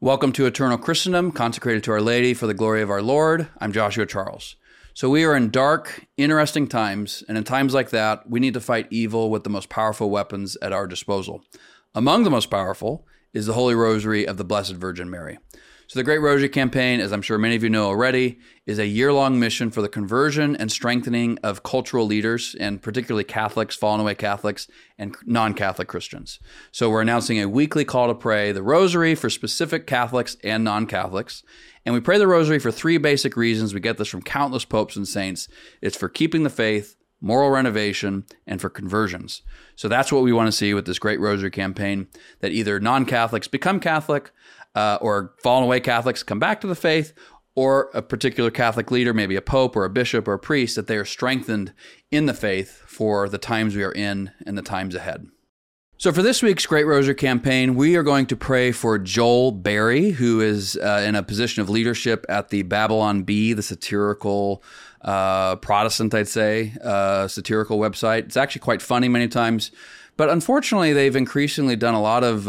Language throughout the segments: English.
Welcome to Eternal Christendom, consecrated to Our Lady for the glory of our Lord. I'm Joshua Charles. So we are in dark, interesting times, and in times like that, we need to fight evil with the most powerful weapons at our disposal. Among the most powerful is the Holy Rosary of the Blessed Virgin Mary. So the Great Rosary Campaign, as I'm sure many of you know already, is a year-long mission for the conversion and strengthening of cultural leaders, and particularly Catholics, fallen away Catholics, and non-Catholic Christians. So we're announcing a weekly call to pray the Rosary for specific Catholics and non-Catholics. And we pray the Rosary for three basic reasons. We get this from countless popes and saints. It's for keeping the faith, moral renovation, and for conversions. So that's what we want to see with this Great Rosary Campaign, that either non-Catholics become Catholic, or fallen away Catholics come back to the faith, or a particular Catholic leader, maybe a pope or a bishop or a priest, that they are strengthened in the faith for the times we are in and the times ahead. So for this week's Great Rosary Campaign, we are going to pray for Joel Berry, who is in a position of leadership at the Babylon Bee, the satirical Protestant, I'd say, satirical website. It's actually quite funny many times, but unfortunately, they've increasingly done a lot of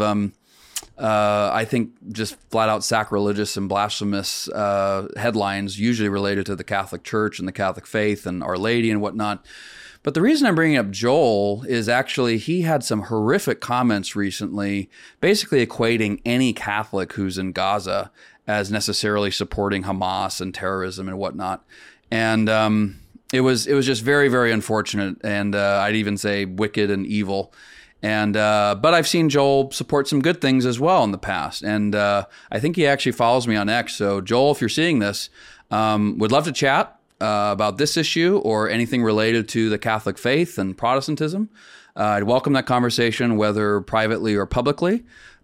I think just flat out sacrilegious and blasphemous headlines, usually related to the Catholic Church and the Catholic faith and Our Lady and whatnot. But the reason I'm bringing up Joel is actually he had some horrific comments recently, basically equating any Catholic who's in Gaza as necessarily supporting Hamas and terrorism and whatnot. And it was just very, very unfortunate, and I'd even say wicked and evil. And but I've seen Joel support some good things as well in the past, and I think he actually follows me on X. So Joel, if you're seeing this, would love to chat about this issue or anything related to the Catholic faith and Protestantism. I'd welcome that conversation, whether privately or publicly.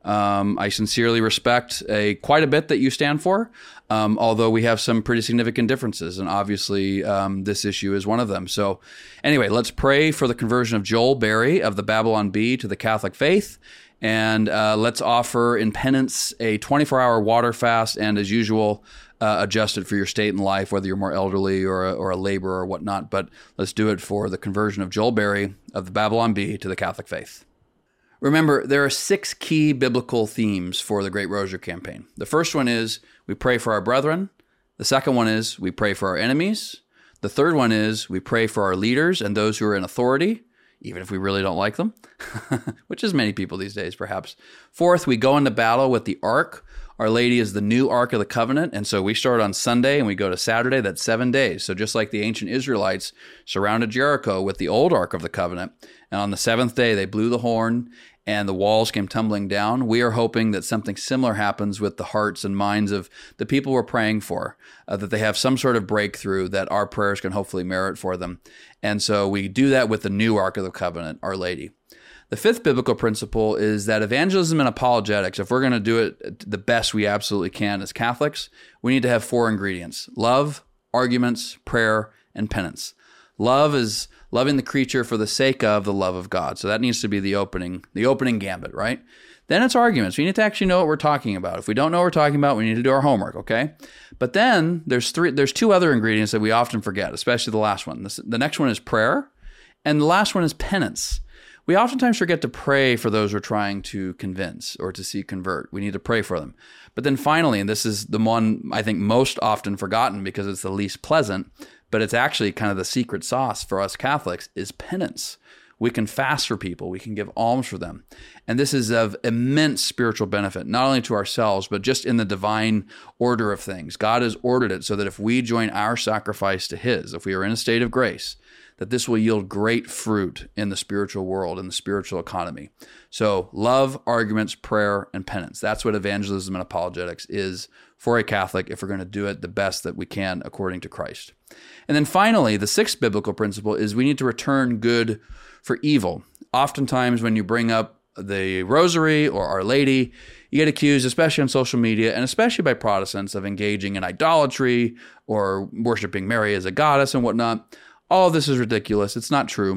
I sincerely respect quite a bit that you stand for, although we have some pretty significant differences, and obviously this issue is one of them. So anyway, let's pray for the conversion of Joel Berry of the Babylon Bee to the Catholic faith, and let's offer in penance a 24-hour water fast, and as usual, adjust it for your state in life, whether you're more elderly or a laborer or whatnot. But let's do it for the conversion of Joel Berry of the Babylon Bee to the Catholic faith. Remember, there are 6 key biblical themes for the Great Rosary Campaign. The first one is we pray for our brethren. The second one is we pray for our enemies. The third one is we pray for our leaders and those who are in authority, even if we really don't like them, which is many people these days, perhaps. Fourth, we go into battle with the Ark. Our Lady is the new Ark of the Covenant, and so we start on Sunday and we go to Saturday. That's 7 days. So just like the ancient Israelites surrounded Jericho with the old Ark of the Covenant, and on the 7th day they blew the horn and the walls came tumbling down, we are hoping that something similar happens with the hearts and minds of the people we're praying for, that they have some sort of breakthrough that our prayers can hopefully merit for them. And so we do that with the new Ark of the Covenant, Our Lady. The fifth biblical principle is that evangelism and apologetics, if we're going to do it the best we absolutely can as Catholics, we need to have 4 ingredients: love, arguments, prayer, and penance. Love is loving the creature for the sake of the love of God. So that needs to be the opening gambit, right? Then it's arguments. We need to actually know what we're talking about. If we don't know what we're talking about, we need to do our homework, okay? But then there's 2 other ingredients that we often forget, especially the last one. The next one is prayer, and the last one is penance. We oftentimes forget to pray for those we're trying to convince or to see convert. We need to pray for them. But then finally, and this is the one I think most often forgotten because it's the least pleasant, but it's actually kind of the secret sauce for us Catholics, is penance. We can fast for people. We can give alms for them. And this is of immense spiritual benefit, not only to ourselves, but just in the divine order of things. God has ordered it so that if we join our sacrifice to His, if we are in a state of grace, that this will yield great fruit in the spiritual world, in the spiritual economy. So love, arguments, prayer, and penance. That's what evangelism and apologetics is for a Catholic if we're going to do it the best that we can according to Christ. And then finally, the 6th biblical principle is we need to return good for evil. Oftentimes when you bring up the Rosary or Our Lady, you get accused, especially on social media and especially by Protestants, of engaging in idolatry or worshiping Mary as a goddess and whatnot. All of this is ridiculous. It's not true.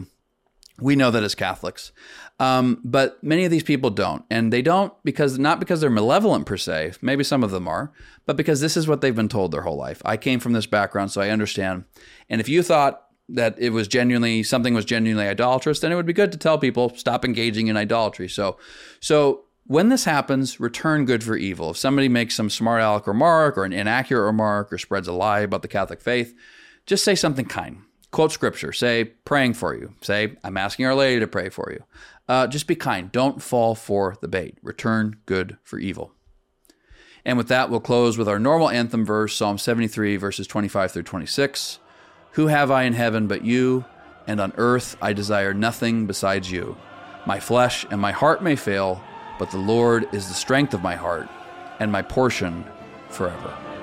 We know that as Catholics. But many of these people don't. And they don't not because they're malevolent per se. Maybe some of them are. But because this is what they've been told their whole life. I came from this background, so I understand. And if you thought that something was genuinely idolatrous, then it would be good to tell people, stop engaging in idolatry. So When this happens, return good for evil. If somebody makes some smart aleck remark or an inaccurate remark or spreads a lie about the Catholic faith, just say something kind. Quote scripture. Say, praying for you. Say, I'm asking Our Lady to pray for you. Just be kind. Don't fall for the bait. Return good for evil. And with that, we'll close with our normal anthem verse, Psalm 73, verses 25 through 26. Who have I in heaven but you? And on earth I desire nothing besides you. My flesh and my heart may fail, but the Lord is the strength of my heart and my portion forever.